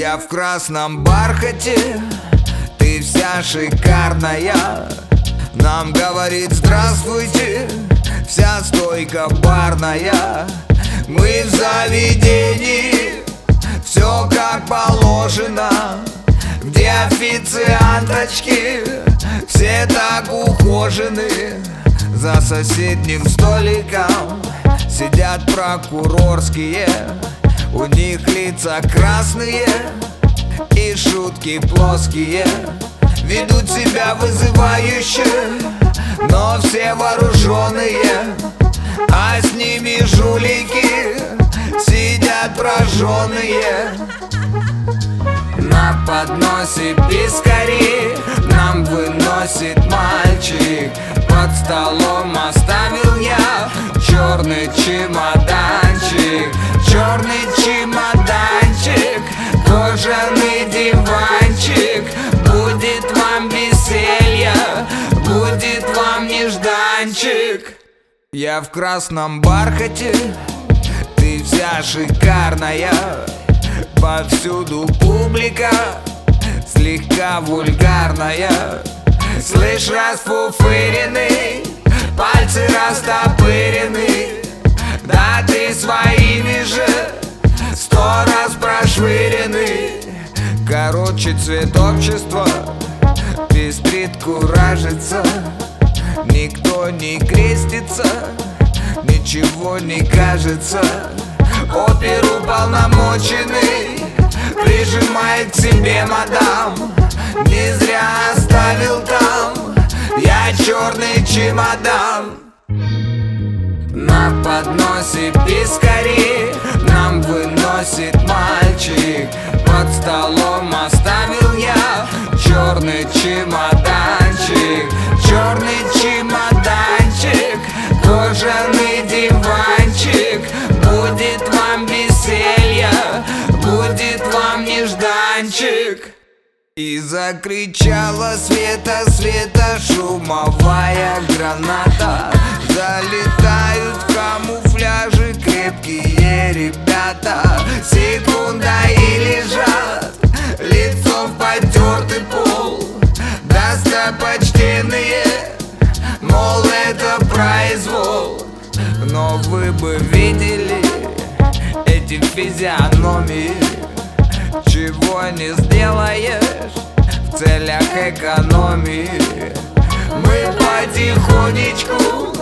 Я в красном бархате, ты вся шикарная. Нам говорит здравствуйте вся стойка барная. Мы в заведении, все как положено, где официанточки все так ухожены. За соседним столиком сидят прокурорские, у них лица красные и шутки плоские. Ведут себя вызывающе, но все вооруженные, а с ними жулики сидят прожженные. На подносе пискари нам выносит мальчик. Под столом оставил я черный чемоданчик. Черный чемоданчик, кожаный диванчик. Будет вам веселье, будет вам нежданчик. Я в красном бархате, ты вся шикарная. Повсюду публика слегка вульгарная. Слышь, расфуфыренный, пальцы растопырены. Да ты своими же 100 раз прошвырены. Короче, цвет общества пестрит, куражится. Никто не крестится, ничего не кажется. Оперуполномоченный прижимает к себе мадам. Не зря оставил там я черный чемодан. На подносе пискари нам выносит мальчик. Под столом оставил я черный чемоданчик. Черный чемоданчик, кожаный диванчик. Будет вам веселье, будет вам нежданчик. И закричала Света, Света, шумовая граната. Залетают в камуфляже крепкие ребята. Секунда и лежат лицом в потертый пол. Достопочтенные, мол, это произвол. Но вы бы видели эти физиономии. Чего не сделаешь в целях экономии. Мы потихонечку